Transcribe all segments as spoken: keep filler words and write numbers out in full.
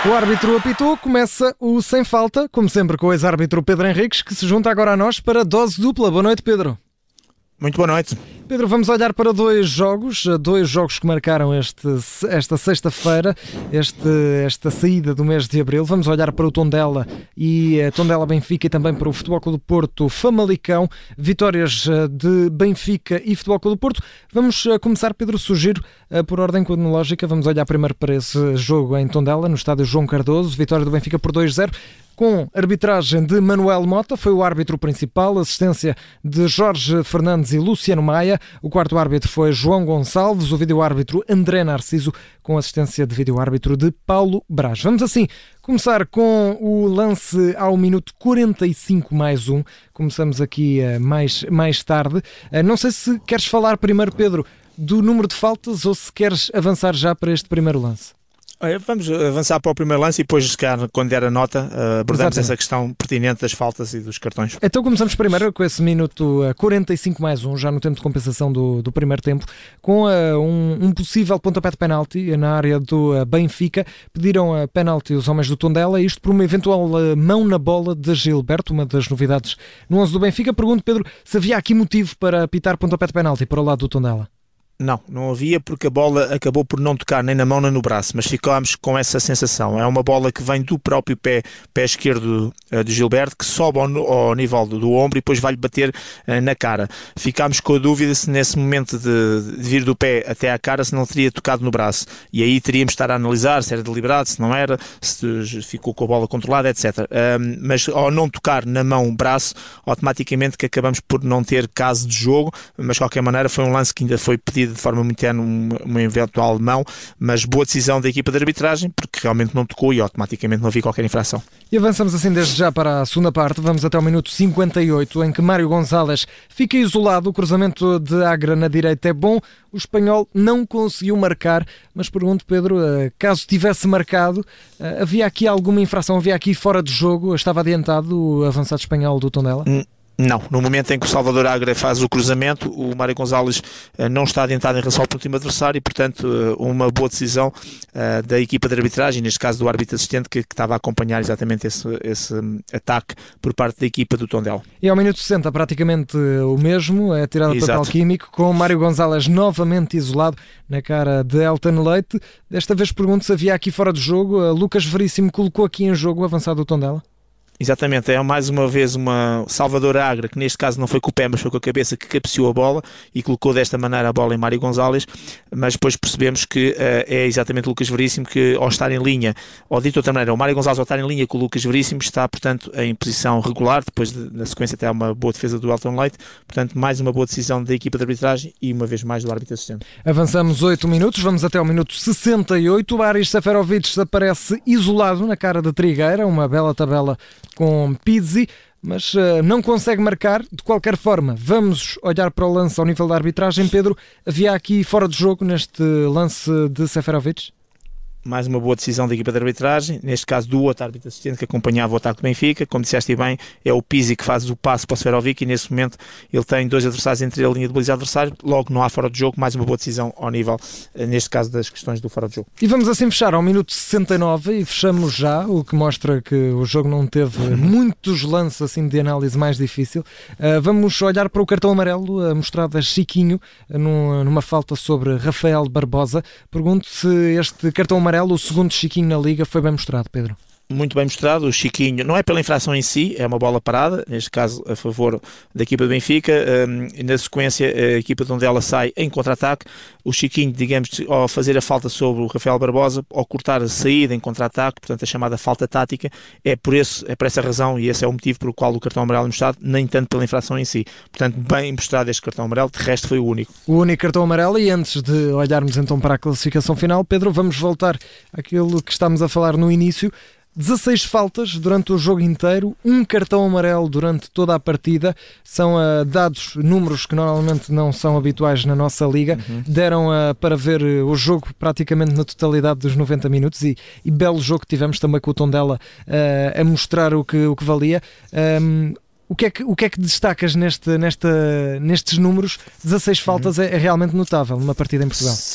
O árbitro apitou, começa o Sem Falta, como sempre com o ex-árbitro Pedro Henriques, que se junta agora a nós para a dose dupla. Boa noite, Pedro. Muito boa noite. Pedro, vamos olhar para dois jogos, dois jogos que marcaram este, esta sexta-feira, este, esta saída do mês de Abril. Vamos olhar para o Tondela e Tondela Benfica e também para o Futebol Clube do Porto Famalicão, vitórias de Benfica e Futebol Clube do Porto. Vamos começar, Pedro, sugiro por ordem cronológica. Vamos olhar primeiro para esse jogo em Tondela, no estádio João Cardoso, vitória do Benfica por dois a zero. Com arbitragem de Manuel Mota, foi o árbitro principal, assistência de Jorge Fernandes e Luciano Maia. O quarto árbitro foi João Gonçalves, o vídeo-árbitro André Narciso, com assistência de vídeo-árbitro de Paulo Braz. Vamos assim começar com o lance ao minuto quarenta e cinco mais um. Começamos aqui uh, mais, mais tarde. Uh, não sei se queres falar primeiro, Pedro, do número de faltas ou se queres avançar já para este primeiro lance. Vamos avançar para o primeiro lance e depois, quando der a nota, abordamos Exatamente. essa questão pertinente das faltas e dos cartões. Então começamos primeiro com esse minuto quarenta e cinco mais um, já no tempo de compensação do, do primeiro tempo, com uh, um, um possível pontapé de penalti na área do uh, Benfica. Pediram a penalti os homens do Tondela, isto por uma eventual uh, mão na bola de Gilberto, uma das novidades no onze do Benfica. Pergunto, Pedro, se havia aqui motivo para apitar pontapé de penalti para o lado do Tondela. Não, não havia, porque a bola acabou por não tocar nem na mão nem no braço, mas ficámos com essa sensação. É uma bola que vem do próprio pé, pé esquerdo uh, de Gilberto, que sobe ao, ao nível do, do ombro e depois vai-lhe bater uh, na cara. Ficámos com a dúvida se nesse momento de, de vir do pé até à cara se não teria tocado no braço. E aí teríamos de estar a analisar se era deliberado, se não era, se ficou com a bola controlada, etcétera. Um, mas ao não tocar na mão, braço, automaticamente que acabamos por não ter caso de jogo, mas de qualquer maneira foi um lance que ainda foi pedido de forma muito terna, uma eventual mão, mas boa decisão da equipa de arbitragem, porque realmente não tocou e automaticamente não havia qualquer infração. E avançamos assim desde já para a segunda parte. Vamos até ao minuto cinquenta e oito, em que Mário Gonzalez fica isolado. O cruzamento de Agra na direita é bom, o espanhol não conseguiu marcar, mas pergunto, Pedro, caso tivesse marcado, havia aqui alguma infração, havia aqui fora de jogo, estava adiantado o avançado espanhol do Tondela? Hum. Não, no momento em que o Salvador Agra faz o cruzamento, o Mário Gonzalez uh, não está adiantado em relação ao último adversário e, portanto, uh, uma boa decisão uh, da equipa de arbitragem, neste caso do árbitro assistente, que, que estava a acompanhar exatamente esse, esse um, ataque por parte da equipa do Tondela. E ao minuto sessenta, praticamente o mesmo, é tirado de papel químico, com o Mário Gonzalez novamente isolado na cara de Elton Leite. Desta vez pergunto se havia aqui fora de jogo. Uh, Lucas Veríssimo colocou aqui em jogo o avançado do Tondela? Exatamente, é mais uma vez uma Salvador Agra, que neste caso não foi com o pé, mas foi com a cabeça, que cabeceou a bola e colocou desta maneira a bola em Mário Gonzalez, mas depois percebemos que uh, é exatamente o Lucas Veríssimo que, ao estar em linha, ou dito de outra maneira, o Mário Gonzalez ao estar em linha com o Lucas Veríssimo está, portanto, em posição regular, depois de, na sequência até há uma boa defesa do Elton Leite, portanto, mais uma boa decisão da equipa de arbitragem e uma vez mais do árbitro assistente. Avançamos oito minutos, vamos até ao minuto sessenta e oito, o Aris Seferovic aparece isolado na cara de Trigueira, uma bela tabela com Pizzi, mas uh, não consegue marcar. De qualquer forma, vamos olhar para o lance ao nível da arbitragem. Pedro, havia aqui fora de jogo neste lance de Seferovic? Mais uma boa decisão da equipa de arbitragem, neste caso do outro árbitro assistente que acompanhava o ataque do Benfica. Como disseste bem, é o Pizzi que faz o passe para o Seferovic e nesse momento ele tem dois adversários entre a linha de baliza adversário, logo não há fora de jogo. Mais uma boa decisão ao nível, neste caso, das questões do fora de jogo. E vamos assim fechar ao minuto sessenta e nove e fechamos já, o que mostra que o jogo não teve muitos lances assim de análise mais difícil. Uh, vamos olhar para o cartão amarelo uh, mostrado a Chiquinho uh, numa falta sobre Rafael Barbosa. Pergunto se este cartão amarelo, o segundo Chiquinho na Liga, foi bem mostrado, Pedro. Muito bem mostrado, o Chiquinho, não é pela infração em si, é uma bola parada, neste caso a favor da equipa do Benfica, um, na sequência a equipa de onde ela sai em contra-ataque, o Chiquinho, digamos, ao fazer a falta sobre o Rafael Barbosa, ao cortar a saída em contra-ataque, portanto a chamada falta tática, é por, esse, é por essa razão e esse é o motivo pelo qual o cartão amarelo é mostrado, nem tanto pela infração em si. Portanto, bem mostrado este cartão amarelo, de resto foi o único. O único cartão amarelo. E antes de olharmos então para a classificação final, Pedro, vamos voltar àquilo que estamos a falar no início. dezasseis faltas durante o jogo inteiro, um cartão amarelo durante toda a partida. São uh, dados, números que normalmente não são habituais na nossa liga. Uhum. Deram uh, para ver uh, o jogo praticamente na totalidade dos noventa minutos e, e belo jogo que tivemos também com o Tondela uh, a mostrar o que, o que valia. Um, O que, é que, o que é que destacas neste, nesta, nestes números? dezasseis faltas uhum. é, é realmente notável numa partida em Portugal. Sim.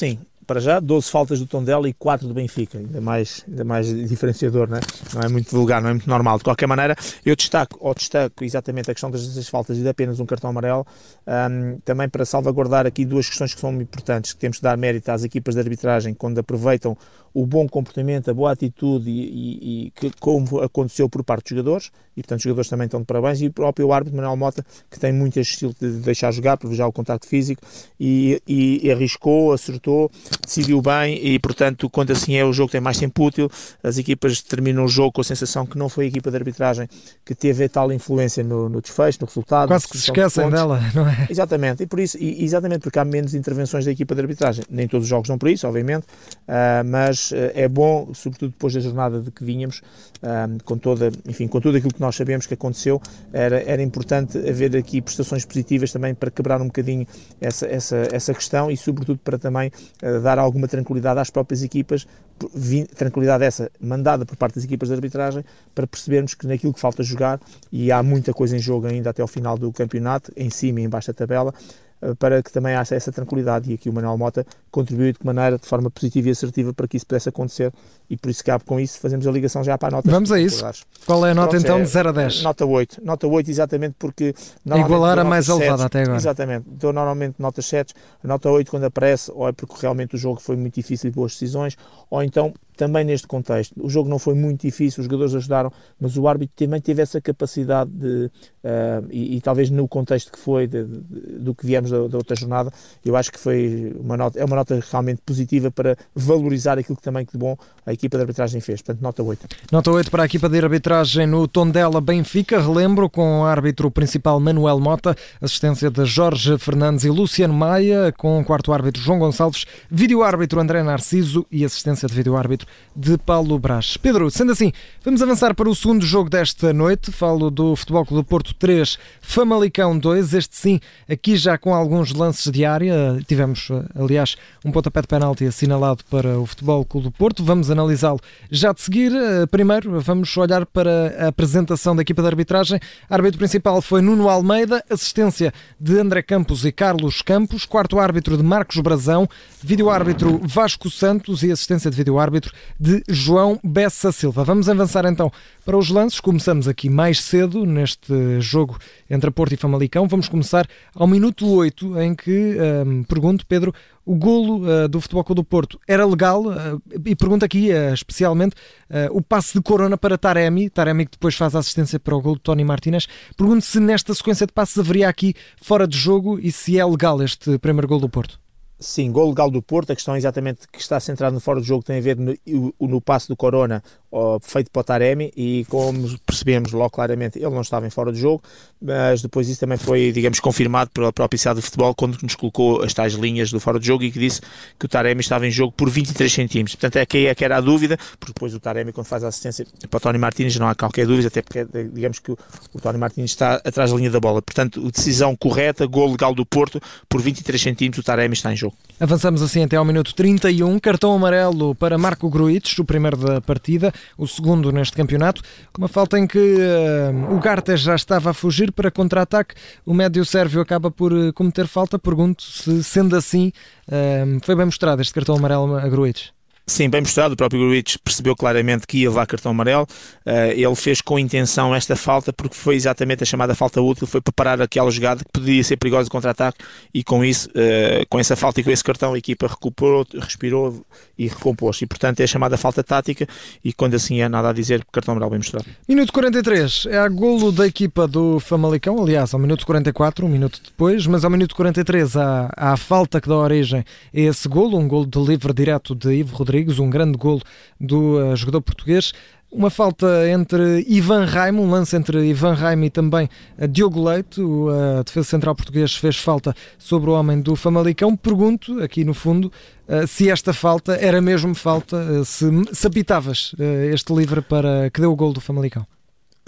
para já, doze faltas do Tondela e quatro do Benfica, ainda mais, ainda mais diferenciador, não é? Não é muito vulgar, não é muito normal. De qualquer maneira, eu destaco, ou destaco exatamente a questão das dezasseis faltas e de apenas um cartão amarelo, um, também para salvaguardar aqui duas questões que são muito importantes, que temos de dar mérito às equipas de arbitragem quando aproveitam o bom comportamento, a boa atitude e, e, e que, como aconteceu por parte dos jogadores, e portanto os jogadores também estão de parabéns, e o próprio árbitro Manuel Mota, que tem muito este estilo de deixar jogar, privilegiar o contacto físico, e, e, e arriscou, acertou, decidiu bem, e portanto quando assim é, o jogo tem mais tempo útil, as equipas terminam o jogo com a sensação que não foi a equipa de arbitragem que teve tal influência no, no desfecho, no resultado. Quase que se esquecem dela, não é? Exatamente, e por isso, e, exatamente porque há menos intervenções da equipa de arbitragem, nem todos os jogos não por isso, obviamente, uh, mas é bom, sobretudo depois da jornada de que vínhamos, um, com, toda, enfim, com tudo aquilo que nós sabemos que aconteceu, era, era importante haver aqui prestações positivas também para quebrar um bocadinho essa, essa, essa questão e sobretudo para também uh, dar alguma tranquilidade às próprias equipas, tranquilidade essa mandada por parte das equipas de arbitragem, para percebermos que naquilo que falta jogar, e há muita coisa em jogo ainda até ao final do campeonato, em cima e em baixo da tabela, para que também haja essa tranquilidade, e aqui o Manuel Mota contribuiu de que maneira, de forma positiva e assertiva, para que isso pudesse acontecer, e por isso cabe com isso, fazemos a ligação já para a nota. Vamos a isso. Qual é a nota. Pronto, então é, de zero a dez? Nota oito. Nota oito exatamente porque... Igualar a mais elevada até agora. Exatamente. Dou normalmente notas sete, a nota oito quando aparece, ou é porque realmente o jogo foi muito difícil e boas decisões, ou então também neste contexto. O jogo não foi muito difícil, os jogadores ajudaram, mas o árbitro também teve essa capacidade de, uh, e, e talvez no contexto que foi, de, de, do que viemos da, da outra jornada, eu acho que foi uma nota, é uma nota realmente positiva para valorizar aquilo que também que de bom a equipa de arbitragem fez. Portanto, nota oito. Nota oito para a equipa de arbitragem no Tondela Benfica, relembro, com o árbitro principal Manuel Mota, assistência de Jorge Fernandes e Luciano Maia, com o quarto árbitro João Gonçalves, vídeo-árbitro André Narciso e assistência de vídeo-árbitro de Paulo Brás. Pedro, sendo assim, vamos avançar para o segundo jogo desta noite. Falo do Futebol Clube do Porto três, Famalicão dois. Este sim, aqui já com alguns lances de área. Tivemos, aliás, um pontapé de penalti assinalado para o Futebol Clube do Porto. Vamos analisá-lo já de seguir. Primeiro, vamos olhar para a apresentação da equipa de arbitragem. Árbitro principal foi Nuno Almeida, assistência de André Campos e Carlos Campos, quarto árbitro de Marcos Brazão, vídeo-árbitro Vasco Santos e assistência de vídeo-árbitro de João Bessa Silva. Vamos avançar então para os lances. Começamos aqui mais cedo neste jogo entre Porto e Famalicão. Vamos começar ao minuto oito, em que, hum, pergunto, Pedro, o golo uh, do Futebol Clube do Porto era legal? Uh, e pergunto aqui uh, especialmente uh, o passe de Corona para Taremi, Taremi que depois faz a assistência para o golo de Tony Martínez. Pergunto se nesta sequência de passes haveria aqui fora de jogo e se é legal este primeiro golo do Porto. Sim, gol legal do Porto. A questão exatamente que está centrada no fora do jogo tem a ver no, no passe do Corona, ó, feito para o Taremi, e como percebemos logo claramente ele não estava em fora do jogo, mas depois isso também foi, digamos, confirmado pela própria C I A do Futebol quando nos colocou as tais linhas do fora do jogo e que disse que o Taremi estava em jogo por vinte e três centímetros. Portanto é que é que era a dúvida, porque depois o Taremi, quando faz a assistência para o Tony Martínez, não há qualquer dúvida, até porque digamos que o, o Tony Martínez está atrás da linha da bola. Portanto, decisão correta, gol legal do Porto, por vinte e três centímetros o Taremi está em jogo. Avançamos assim até ao minuto trinta e um, cartão amarelo para Marco Gruitch, o primeiro da partida, o segundo neste campeonato, uma falta em que uh, o Gartes já estava a fugir para contra-ataque, o médio sérvio acaba por uh, cometer falta. Pergunto se, sendo assim, uh, foi bem mostrado este cartão amarelo a Gruitch. Sim, bem mostrado. O próprio Gruitch percebeu claramente que ia levar cartão amarelo. Uh, ele fez com intenção esta falta porque foi exatamente a chamada falta útil, foi preparar aquela jogada que poderia ser perigosa de contra-ataque, e com isso, uh, com essa falta e com esse cartão, a equipa recuperou, respirou e recompôs. E portanto é a chamada falta tática, e quando assim é, nada a dizer, cartão amarelo bem mostrado. Minuto quarenta e três, é a golo da equipa do Famalicão, aliás, ao minuto quarenta e quatro, um minuto depois, mas ao minuto quarenta e três há, há a falta que dá origem a esse golo, um golo de livre direto de Ivo Rodrigues, um grande golo do uh, jogador português. Uma falta entre Ivan Raimo, um lance entre Ivan Raimo e também uh, Diogo Leite, o uh, defesa central português fez falta sobre o homem do Famalicão. Pergunto, aqui no fundo, uh, se esta falta era mesmo falta, uh, se, se apitavas uh, este livre para que deu o golo do Famalicão.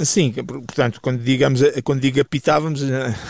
Sim, portanto, quando, digamos, quando digo apitávamos,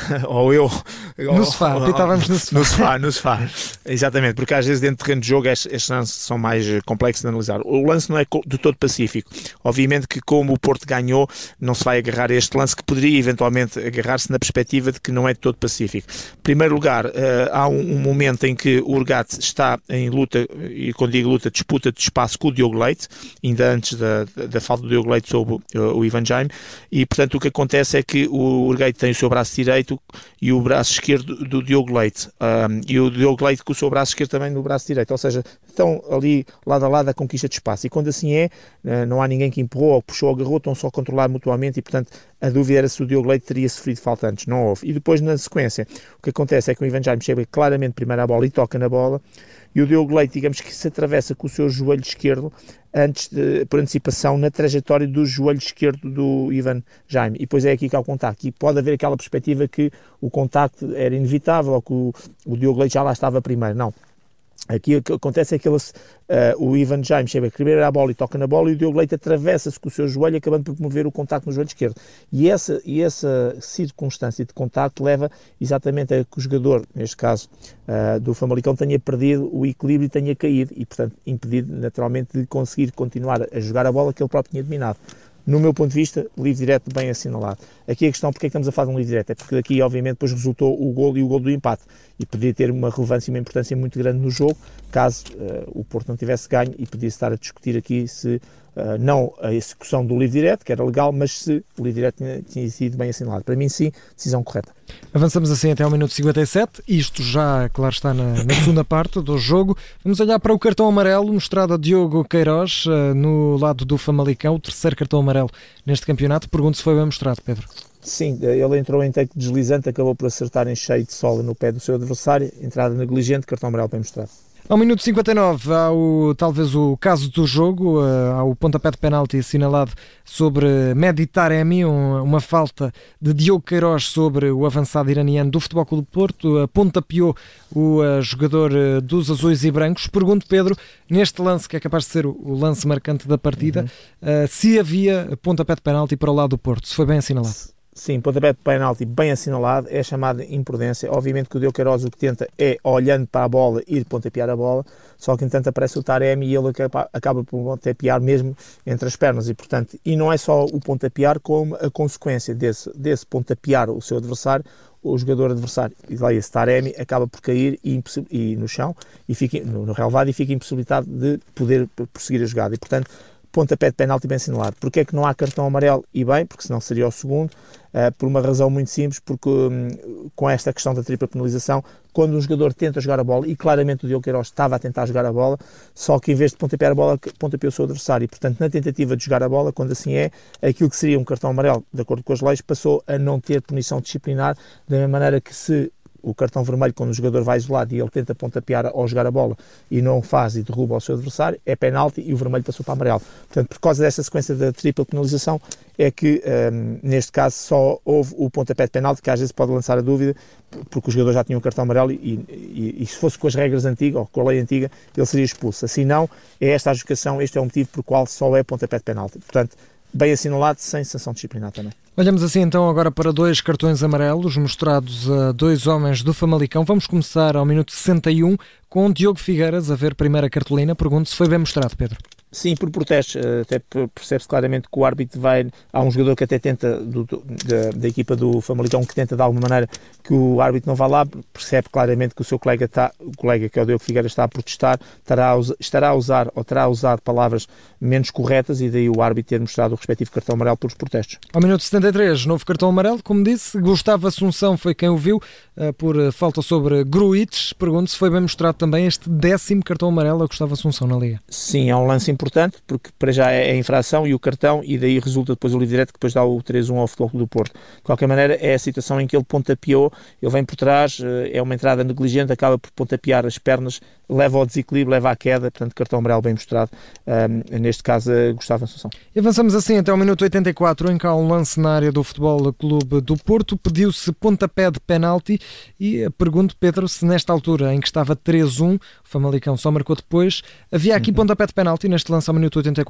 ou eu... No sofá, apitávamos no sofá. No sofá, no sofá, exatamente, porque às vezes dentro do terreno de jogo estes lances são mais complexos de analisar. O lance não é do todo pacífico. Obviamente que como o Porto ganhou, não se vai agarrar a este lance que poderia eventualmente agarrar-se na perspectiva de que não é de todo pacífico. Em primeiro lugar, há um momento em que o Urgate está em luta, e quando digo luta, disputa de espaço com o Diogo Leite, ainda antes da, da falta do Diogo Leite sobre o Ivan Jaime. E, portanto, o que acontece é que o Urgate tem o seu braço direito e o braço esquerdo do Diogo Leite. Um, e o Diogo Leite com o seu braço esquerdo também no braço direito. Ou seja, estão ali lado a lado a conquista de espaço. E quando assim é, não há ninguém que empurrou ou puxou ou agarrou, estão só a controlar mutuamente e, portanto, a dúvida era se o Diogo Leite teria sofrido falta antes. Não houve. E depois, na sequência, o que acontece é que o Ivan Jaime chega claramente primeiro à bola e toca na bola. E o Diogo Leite, digamos que se atravessa com o seu joelho esquerdo, antes de, por antecipação, na trajetória do joelho esquerdo do Ivan Jaime. E depois é aqui que há o contacto. E pode haver aquela perspectiva que o contacto era inevitável ou que o, o Diogo Leite já lá estava primeiro. Não. Aqui o que acontece é que ele, uh, o Ivan Jaime chega primeiro à bola e toca na bola e o Diogo Leite atravessa-se com o seu joelho, acabando por promover o contacto no joelho esquerdo. E essa, e essa circunstância de contacto leva exatamente a que o jogador, neste caso uh, do Famalicão, tenha perdido o equilíbrio e tenha caído e, portanto, impedido naturalmente de conseguir continuar a jogar a bola que ele próprio tinha dominado. No meu ponto de vista, livre direto bem assinalado. Aqui a questão, porque é que estamos a falar de um livre direto? É porque daqui, obviamente, depois resultou o golo e o golo do empate. E podia ter uma relevância e uma importância muito grande no jogo, caso uh, o Porto não tivesse ganho, e podia estar a discutir aqui se, uh, não a execução do livre direto, que era legal, mas se o livre direto tinha, tinha sido bem assinalado. Para mim, sim, decisão correta. Avançamos assim até ao minuto cinquenta e sete, isto já, claro está, na, na segunda parte do jogo. Vamos olhar para o cartão amarelo mostrado a Diogo Queiroz uh, no lado do Famalicão, o terceiro cartão amarelo neste campeonato. Pergunto se foi bem mostrado, Pedro. Sim, ele entrou em take deslizante, acabou por acertar em cheio de sola no pé do seu adversário, entrada negligente, cartão amarelo bem mostrado. Ao minuto cinquenta e nove há o, talvez o caso do jogo, uh, há o pontapé de penalti assinalado sobre Mehdi Taremi, um, uma falta de Diogo Queiroz sobre o avançado iraniano do Futebol Clube do Porto, uh, pontapeou o uh, jogador uh, dos azuis e brancos. Pergunto, Pedro, neste lance, que é capaz de ser o, o lance marcante da partida, uhum. uh, se havia pontapé de penalti para o lado do Porto, se foi bem assinalado. Sim, pontapé de penalti bem assinalado, é chamada imprudência. Obviamente que o Diogo Queiroz o que tenta é, olhando para a bola, ir pontapear a bola, só que entanto aparece o Taremi e ele acaba, acaba por pontapear mesmo entre as pernas e, portanto, e não é só o pontapear, como a consequência desse, desse pontapear o seu adversário, o jogador adversário, e lá esse Taremi acaba por cair e, e no chão, e fica, no, no relevado, e fica impossibilitado de poder prosseguir a jogada. E, portanto, pontapé de penalti bem assinalado. Porquê é que não há cartão amarelo? E bem, porque senão seria o segundo, uh, por uma razão muito simples, porque um, com esta questão da tripla penalização, quando um jogador tenta jogar a bola, e claramente o Diogo Queiroz estava a tentar jogar a bola, só que em vez de pontapear a bola, pontapeou o seu adversário, e portanto na tentativa de jogar a bola, quando assim é, aquilo que seria um cartão amarelo, de acordo com as leis, passou a não ter punição disciplinar, da mesma maneira que se o cartão vermelho, quando o jogador vai isolado e ele tenta pontapear ao jogar a bola e não faz e derruba o seu adversário, é penalti e o vermelho passou para amarelo. Portanto, por causa dessa sequência da tripla penalização, é que um, neste caso só houve o pontapé de penalti, que às vezes pode lançar a dúvida, porque o jogador já tinha um cartão amarelo e, e, e se fosse com as regras antigas ou com a lei antiga, ele seria expulso. Assim não, é esta a adjudicação, este é o motivo por qual só é pontapé de penalti. Portanto, bem assinalado, sem sanção disciplinar também. Olhamos assim então agora para dois cartões amarelos mostrados a dois homens do Famalicão. Vamos começar ao minuto sessenta e um com Diogo Figueiras a ver primeira cartolina. Pergunto se foi bem mostrado, Pedro. Sim, por protestos, até percebe-se claramente que o árbitro vai, há um jogador que até tenta, do, da, da equipa do Famalicão, que tenta de alguma maneira que o árbitro não vá lá, percebe claramente que o seu colega, está, o colega que é o Diogo Figueiras, está a protestar, estará a, usar, estará a usar ou terá a usar palavras menos corretas e daí o árbitro ter mostrado o respectivo cartão amarelo pelos protestos. Ao minuto setenta e três, novo cartão amarelo, como disse, Gustavo Assunção foi quem o viu, por falta sobre Gruites. Pergunto se foi bem mostrado também este décimo cartão amarelo a Gustavo Assunção na Liga. Sim, é um lance importante, porque para já é a infração e o cartão, e daí resulta depois o livre direto, que depois dá o três a um ao Futebol Clube do Porto. De qualquer maneira, é a situação em que ele pontapeou, ele vem por trás, é uma entrada negligente, acaba por pontapear as pernas, leva ao desequilíbrio, leva à queda, portanto, cartão amarelo bem mostrado, um, neste caso, Gustavo Assunção. E avançamos assim até ao minuto oitenta e quatro, em que há um lance na área do Futebol Clube do Porto, pediu-se pontapé de penalti, e pergunto, Pedro, se nesta altura em que estava três a um, o Famalicão só marcou depois, havia aqui uhum. pontapé de penalti neste lance ao minuto oitenta e quatro?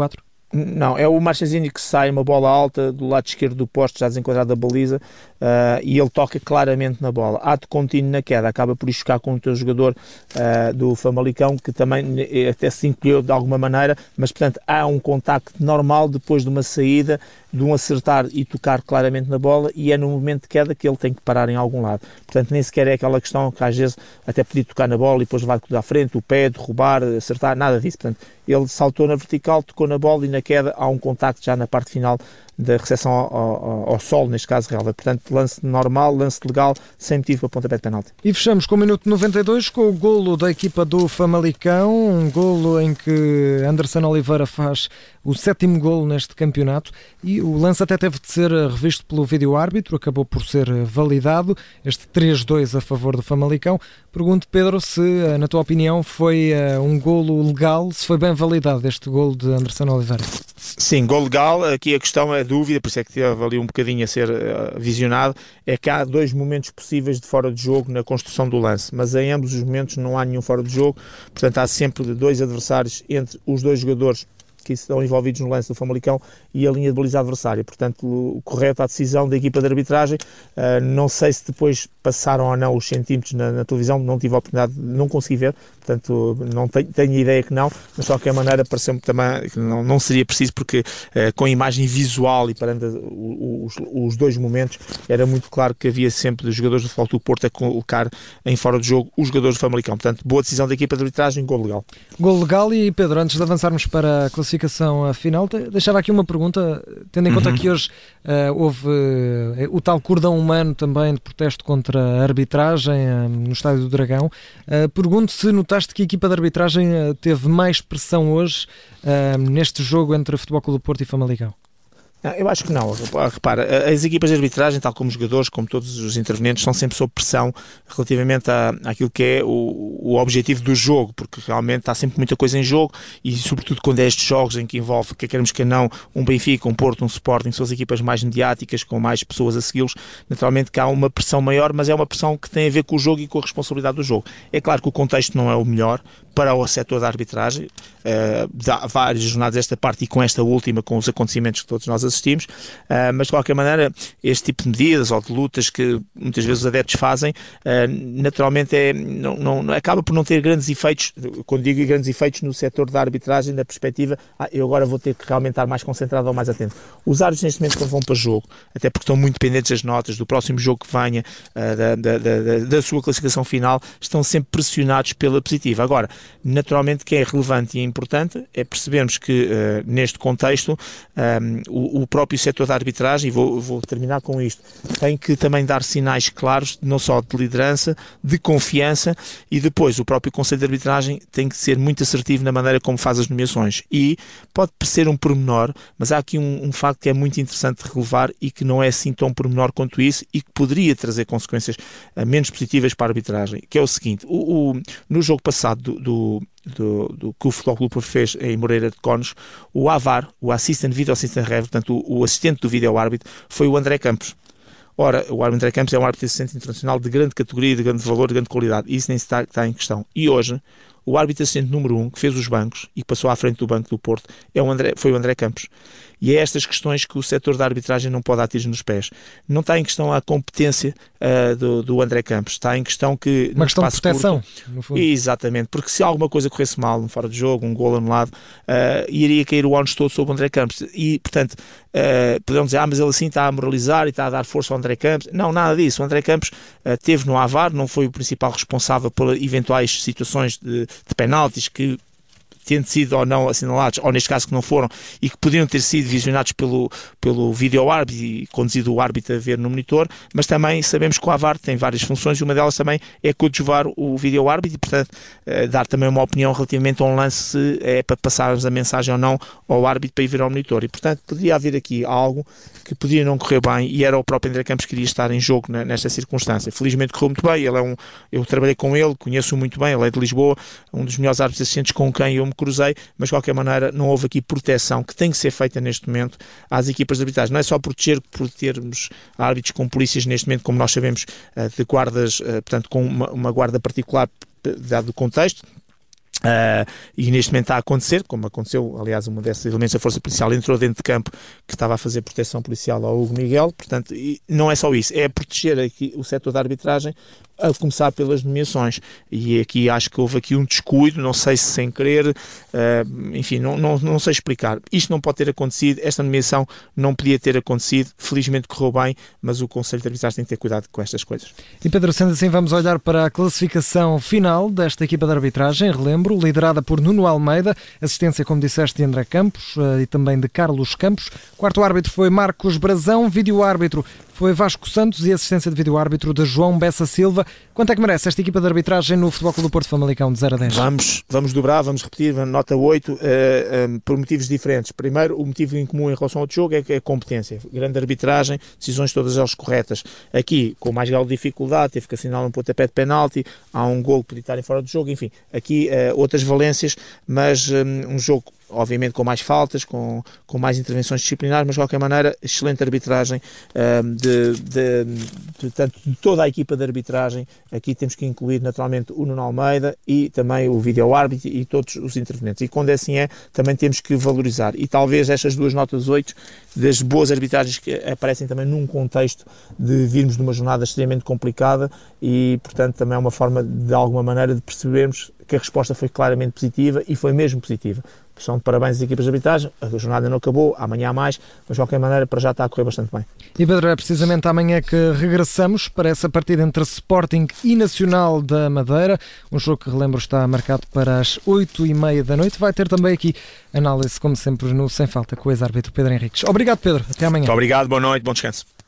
Não, é o Marchesini que sai uma bola alta do lado esquerdo do poste, já desenquadrado da baliza, uh, e ele toca claramente na bola. Ato contínuo na queda, acaba por ir chocar com o teu jogador uh, do Famalicão, que também até se encolheu de alguma maneira, mas portanto há um contacto normal depois de uma saída, de um acertar e tocar claramente na bola, e é no momento de queda que ele tem que parar em algum lado. Portanto, nem sequer é aquela questão que às vezes até podia tocar na bola e depois vai tudo à frente, o pé, derrubar, acertar, nada disso. Portanto, ele saltou na vertical, tocou na bola e na queda há um contacto já na parte final da recepção ao, ao, ao solo, neste caso relva. Portanto, lance normal, lance legal, sem motivo para pontapé de penalti. E fechamos com o minuto noventa e dois com o golo da equipa do Famalicão, um golo em que Anderson Oliveira faz o sétimo golo neste campeonato, e o lance até teve de ser revisto pelo vídeo-árbitro, acabou por ser validado, este três dois a favor do Famalicão. Pergunto, Pedro, se, na tua opinião, foi uh, um golo legal, se foi bem validado este golo de Anderson Oliveira. Sim, gol legal. Aqui a questão é dúvida, por isso é que teve ali um bocadinho a ser uh, visionado, é que há dois momentos possíveis de fora de jogo na construção do lance, mas em ambos os momentos não há nenhum fora de jogo, portanto há sempre dois adversários entre os dois jogadores que estão envolvidos no lance do Famalicão e a linha de baliza adversária. Portanto, o correto à decisão da equipa de arbitragem. Uh, não sei se depois passaram ou não os centímetros na, na televisão, não tive a oportunidade, não consegui ver, portanto não tenho, tenho ideia que não, mas de qualquer maneira pareceu-me também que não, não seria preciso, porque uh, com a imagem visual e perante os, os dois momentos era muito claro que havia sempre dos jogadores do Futebol Clube do Porto a colocar em fora de jogo os jogadores do Famalicão. Portanto, boa decisão da equipa de arbitragem, gol legal. Gol legal. E Pedro, antes de avançarmos para a classificação final, deixava aqui uma pergunta, tendo em conta uhum. que hoje uh, houve uh, o tal cordão humano também de protesto contra a arbitragem uh, no Estádio do Dragão. Uh, pergunto se notaste que a equipa de arbitragem uh, teve mais pressão hoje uh, neste jogo entre Futebol Clube do Porto e Famalicão. Não, eu acho que não. Repara, as equipas de arbitragem, tal como os jogadores, como todos os intervenientes, estão sempre sob pressão relativamente à, àquilo que é o, o objetivo do jogo, porque realmente está sempre muita coisa em jogo, e sobretudo quando é estes jogos em que envolve, quer queremos que não, um Benfica, um Porto, um Sporting, são as equipas mais mediáticas, com mais pessoas a segui-los, naturalmente que há uma pressão maior, mas é uma pressão que tem a ver com o jogo e com a responsabilidade do jogo. É claro que o contexto não é o melhor para o setor da arbitragem, uh, há várias jornadas desta parte e com esta última, com os acontecimentos que todos nós assistimos, uh, mas de qualquer maneira este tipo de medidas ou de lutas que muitas vezes os adeptos fazem, uh, naturalmente é, não, não, acaba por não ter grandes efeitos, quando digo grandes efeitos no setor da arbitragem, na perspectiva, ah, eu agora vou ter que realmente estar mais concentrado ou mais atento. Os árbitros neste momento quando vão para jogo, até porque estão muito dependentes das notas, do próximo jogo que venha, uh, da, da, da, da sua classificação final, estão sempre pressionados pela positiva. Agora, naturalmente que é relevante e é importante é percebermos que uh, neste contexto um, o, o próprio setor da arbitragem, e vou, vou terminar com isto, tem que também dar sinais claros, não só de liderança, de confiança, e depois o próprio Conselho de Arbitragem tem que ser muito assertivo na maneira como faz as nomeações, e pode parecer um pormenor, mas há aqui um, um facto que é muito interessante de relevar e que não é assim tão pormenor quanto isso e que poderia trazer consequências uh, menos positivas para a arbitragem, que é o seguinte: o, o, no jogo passado do, do Do, do, do que o Futebol Clube Porto fez em Moreira de Cónegos, o A V A R, o Assistant Video Assistant Referee, portanto o, o assistente do vídeo-árbitro, foi o André Campos. Ora, o André Campos é um árbitro assistente internacional de grande categoria, de grande valor, de grande qualidade, e isso nem está, está em questão. E hoje, o árbitro assistente número um, que fez os bancos e que passou à frente do banco do Porto, é o André, foi o André Campos. E é estas questões que o setor da arbitragem não pode atingir nos pés. Não está em questão a competência uh, do, do André Campos, está em questão que... Uma questão de proteção, curto, no fundo. Exatamente, porque se alguma coisa corresse mal, um fora de jogo, um golo anulado, uh, iria cair o ónus todo sobre o André Campos. E, portanto, uh, poderão dizer, ah, mas ele assim está a moralizar e está a dar força ao André Campos. Não, nada disso. O André Campos uh, teve no A V A R, não foi o principal responsável por eventuais situações de, de penaltis que tendo sido ou não assinalados, ou neste caso que não foram, e que podiam ter sido visionados pelo, pelo vídeo-árbitro e conduzido o árbitro a ver no monitor, mas também sabemos que o A V A R tem várias funções e uma delas também é coadjuvar o vídeo-árbitro e, portanto, eh, dar também uma opinião relativamente a um lance, se é para passarmos a mensagem ou não ao árbitro para ir ver ao monitor. E, portanto, poderia haver aqui algo que podia não correr bem e era o próprio André Campos que queria estar em jogo nesta circunstância. Felizmente correu muito bem, ele é um, eu trabalhei com ele, conheço-o muito bem, ele é de Lisboa, um dos melhores árbitros assistentes com quem eu me cruzei, mas de qualquer maneira não houve aqui proteção que tem que ser feita neste momento às equipas de arbitragem. Não é só proteger por termos árbitros com polícias neste momento, como nós sabemos, de guardas, portanto com uma, uma guarda particular dado o contexto, Uh, e neste momento está a acontecer, como aconteceu, aliás, uma desses elementos da Força Policial entrou dentro de campo que estava a fazer proteção policial ao Hugo Miguel, portanto, e não é só isso, é proteger aqui o setor da arbitragem, a começar pelas nomeações, e aqui acho que houve aqui um descuido, não sei se sem querer, uh, enfim, não, não, não sei explicar. Isto não pode ter acontecido, esta nomeação não podia ter acontecido, felizmente correu bem, mas o Conselho de Arbitragem tem que ter cuidado com estas coisas. E Pedro, sendo assim, vamos olhar para a classificação final desta equipa de arbitragem, relembro, liderada por Nuno Almeida, assistência, como disseste, de André Campos uh, e também de Carlos Campos. Quarto árbitro foi Marcos Brazão, vídeo-árbitro foi Vasco Santos e assistência de vídeo-árbitro de João Bessa Silva. Quanto é que merece esta equipa de arbitragem no Futebol Clube do Porto Famalicão de zero a dez? Vamos, vamos dobrar, vamos repetir, nota oito, uh, um, por motivos diferentes. Primeiro, o motivo em comum em relação ao jogo é que é a competência. Grande arbitragem, decisões todas elas corretas. Aqui, com mais grau de dificuldade, teve que assinalar um pontapé de penalti, há um golo que podia estar em fora do jogo, enfim. Aqui uh, outras valências, mas um, um jogo obviamente com mais faltas, com, com mais intervenções disciplinares, mas de qualquer maneira, excelente arbitragem um, de, de, de, de, de toda a equipa de arbitragem. Aqui temos que incluir naturalmente o Nuno Almeida e também o vídeo-árbitro e todos os intervenientes. E quando assim é, também temos que valorizar. E talvez estas duas notas oito das boas arbitragens que aparecem também num contexto de virmos de uma jornada extremamente complicada e, portanto, também é uma forma, de alguma maneira, de percebermos que a resposta foi claramente positiva e foi mesmo positiva. São de parabéns às equipas de arbitragem, a jornada não acabou, amanhã há mais, mas de qualquer maneira para já está a correr bastante bem. E Pedro, é precisamente amanhã que regressamos para essa partida entre Sporting e Nacional da Madeira, um jogo que, relembro, está marcado para as oito e meia da noite. Vai ter também aqui análise, como sempre, no Sem Falta com o ex-árbitro Pedro Henriques. Obrigado, Pedro, até amanhã. Muito obrigado, boa noite, bom descanso.